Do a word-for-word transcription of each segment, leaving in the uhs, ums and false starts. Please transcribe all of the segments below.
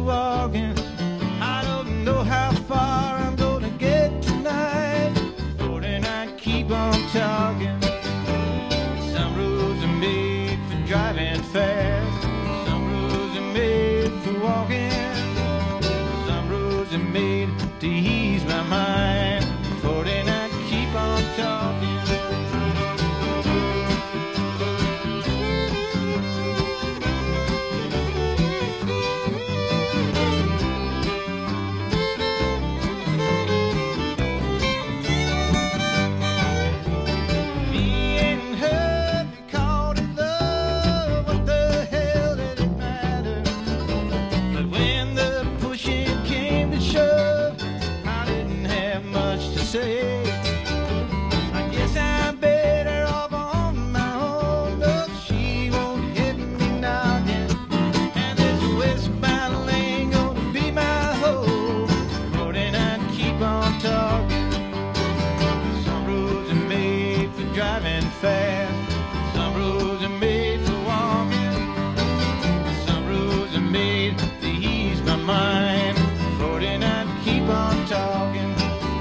walking. I don't know how far I'm gonna get tonight. forty-nine, keep on talking. Some roads are made for driving fast. Some roads are made for walking. Some roads are made to ease my mind. forty-nine, keep on talking. Say, I guess I'm better off on my own. Look, she won't hit me knocking, and this westbound lane gonna be my home. forty-nine, keep on talking. Some roads are made for driving fast. Some roads are made for walking. Some roads are made to ease my mind. forty-nine, keep on talking.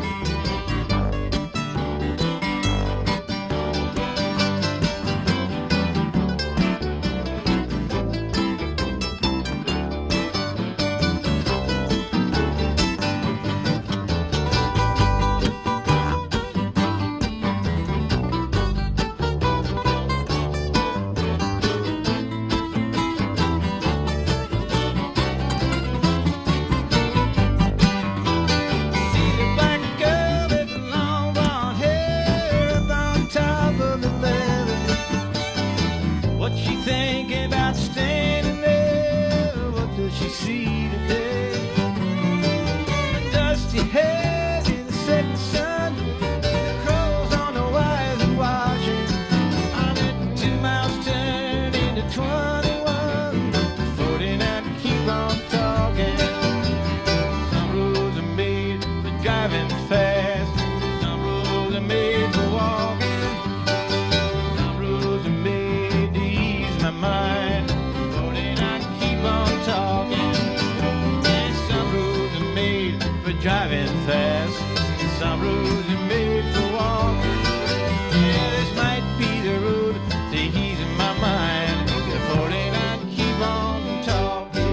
Thinking about standing there, what does she see today? The dusty head in the setting sun, the crows on the wires are watching. I let the two miles turn into twenty-one. forty-nine, keep on talking. Some roads are made for driving fast. Some roads are made for walking. Some roads are made to ease my mind. forty-nine, keep on talking. And some roads are made for driving fast. Some roads are made for walking. Yeah, this might be the road to easing my mind. forty-nine, keep on talking.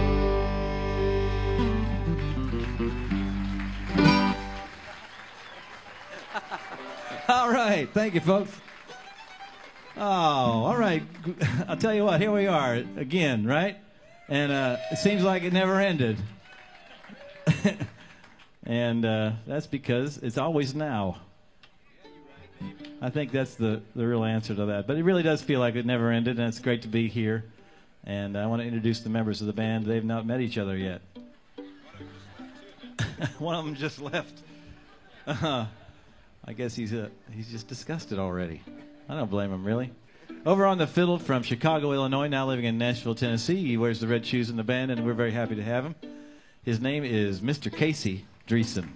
All right, thank you, folks. Oh, all right. I'll tell you what, here we are again, right? And uh, it seems like it never ended. And uh, that's because it's always now. I think that's the, the real answer to that. But it really does feel like it never ended, and it's great to be here. And I want to introduce the members of the band. They've not met each other yet. One of them just left. Uh, I guess he's uh, he's just discussed it already. I don't blame him, really. Over on the fiddle from Chicago, Illinois, now living in Nashville, Tennessee. He wears the red shoes in the band, and we're very happy to have him. His name is Mister Casey Dreesen.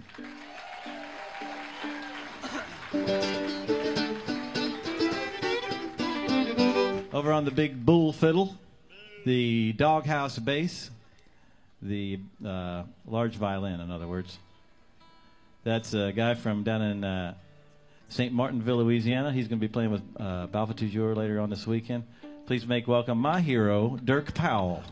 Over on the big bull fiddle, the doghouse bass, the uh, large violin, in other words. That's a guy from down in uh, Saint Martinville, Louisiana. He's going to be playing with uh, Balfa Toujours later on this weekend. Please make welcome my hero, Dirk Powell.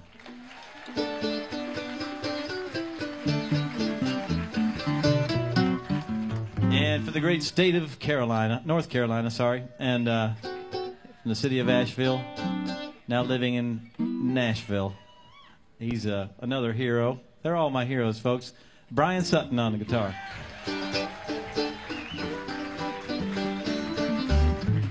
And for the great state of Carolina, North Carolina, sorry, and uh, from the city of Asheville, now living in Nashville. He's uh, another hero. They're all my heroes, folks. Brian Sutton on the guitar.